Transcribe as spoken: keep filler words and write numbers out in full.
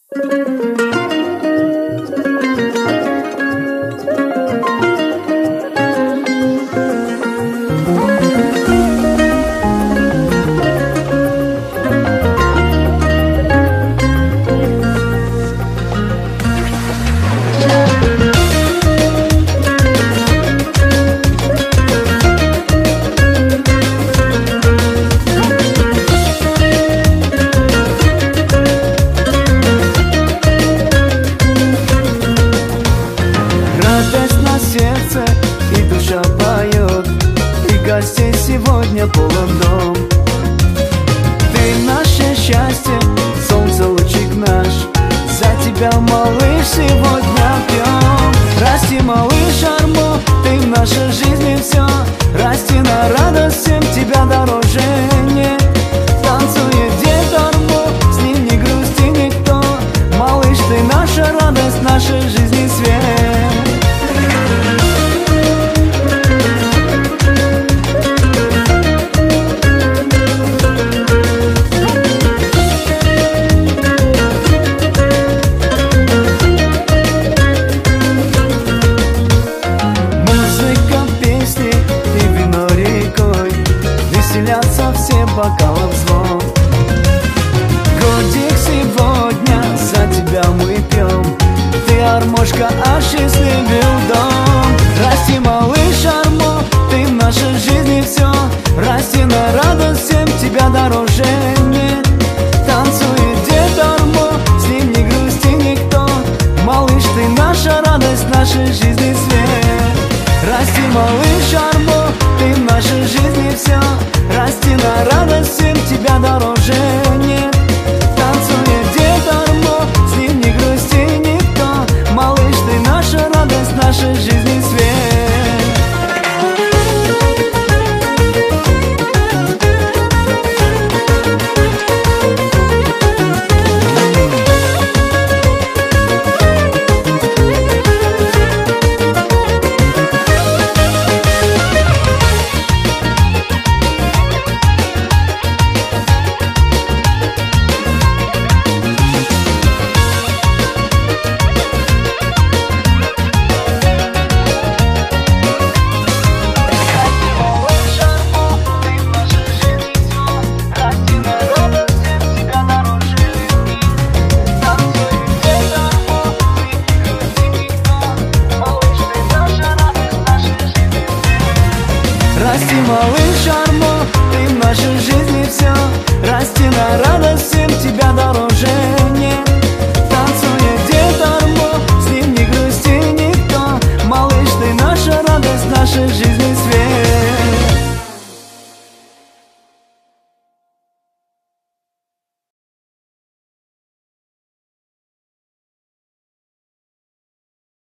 И душа поет, и гостей сегодня полон дом. Ты наше счастье, солнце лучик наш. За тебя, малыш, сегодня пьем. Расти, малыш, Армо, ты в нашей жизни все. Расти на радость, всем тебя дороже нет. Танцует дед Армо, с ним не грусти никто. Малыш, ты наша радость, нашей жизни свет. Веселятся все, бокалом звон. Годик сегодня за тебя мы пьем. Ты, Армошка, а счастливее.